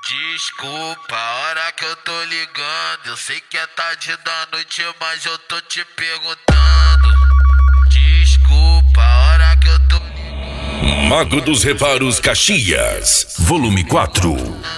Desculpa a hora que eu tô ligando. Eu sei que é tarde da noite, mas eu tô te perguntando. Desculpa a hora que eu tô ligando. Mago dos Reparos Caxias, volume 4.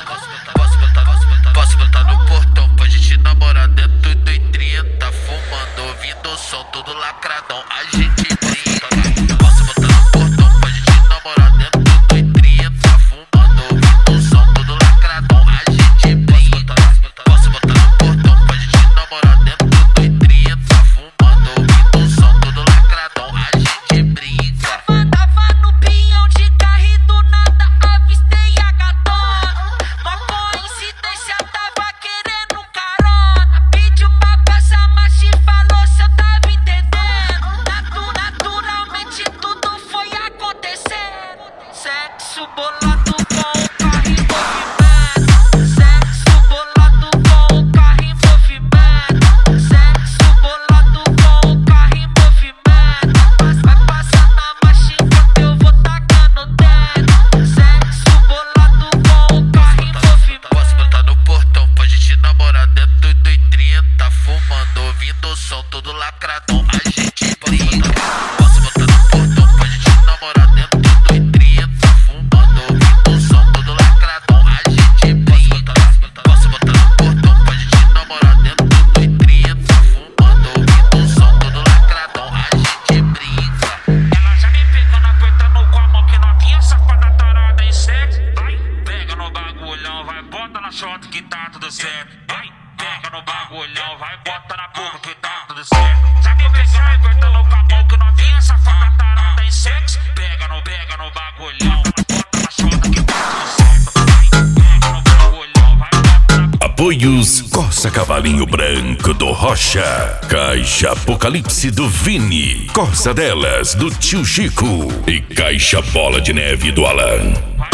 Posso botar no portão pra gente namorar dentro do 30, fumando, ouvindo o som todo lacradão. A gente brinca. Posso botar no portão pra gente namorar dentro do 30, fumando, ouvindo o som todo lacradão. A gente brinca. Posso botar no portão pra gente namorar dentro do 30, fumando, ouvindo o som todo lacradão. A gente brinca. Tava no pinhão de carro e do nada avistei a gatona. Uma coincidência, tava querendo carona. Pediu pra passar, mas te falou se eu tava entendendo. Naturalmente tudo foi acontecendo. Sexo bolado com o carro em movimento. Sexo bolado com o carro em movimento. Sexo bolado com o carro em movimento. Vai passar na marcha enquanto eu vou tacando o dedo. Sexo bolado com o carro em movimento. Posso botar no portão pra gente namorar dentro do 30, fumando, ouvindo o som todo lacradão. A gente brinca. Posso botar no portão pra gente namorar dentro do 30, fumando, ouvindo o som todo lacradão. A gente brinca. Posso botar no portão pra gente namorar dentro do 30, fumando, ouvindo o som todo lacradão. A gente brinca. Ela já me pegando, apertando com a mão que novinha, safada tarada em sexo. Vai, pega no bagulhão, vai, bota na chota que tá tudo certo. Vai, pega no bagulhão, vai, bota na boca que tá tudo certo. Já me pegando, apertando com a mão que novinha, safada tarada em sexo. Pega no bagulhão, bota na chota que tá tudo certo. Vai, pega no bagulhão, vai, bota na Apoios Corsa Cavalinho Branco do Rocha, Caixa Apocalipse do Vini, Corsa Delas do Tio Chico e Caixa Bola de Neve do Alan.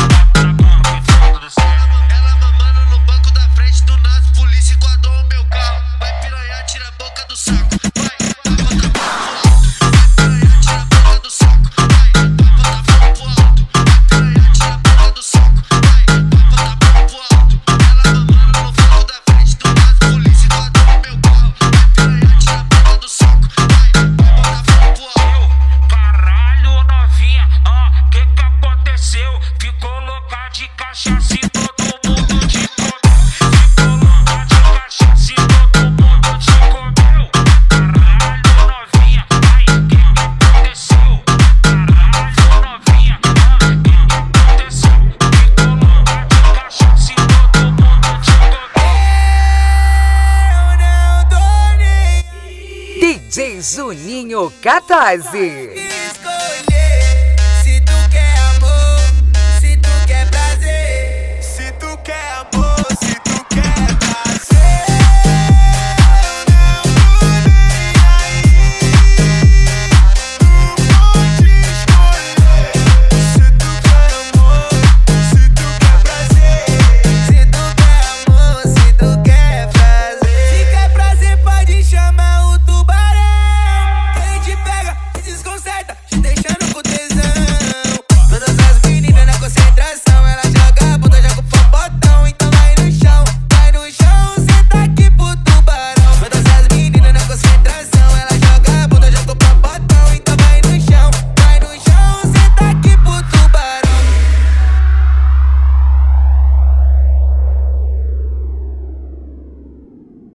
Ela mamando no banco da frente do nosso polícia enquadrou o meu carro. Vai piranhar, tira a boca do saco. Vai, bota a mão pro alto. Vai piranhar, tira a boca do saco. Vai, bota a mão pro alto. Vai piranhar, tira a boca do saco. Vai, bota a mão pro alto. Ela mamando no banco da frente do nosso polícia enquadrou o meu carro. Vai piranhar, tira a boca do saco. Vai, bota a mão pro alto. Caralho, novinha, que aconteceu? Ficou louca de cachaça e todo mundo te comeu. Ficou louca de cachaça e todo mundo te comeu. Caralho, novinha, ai, que aconteceu? Caralho, novinha, que aconteceu? Ficou louca de cachaça e todo mundo te comeu. DJ Juninho 14.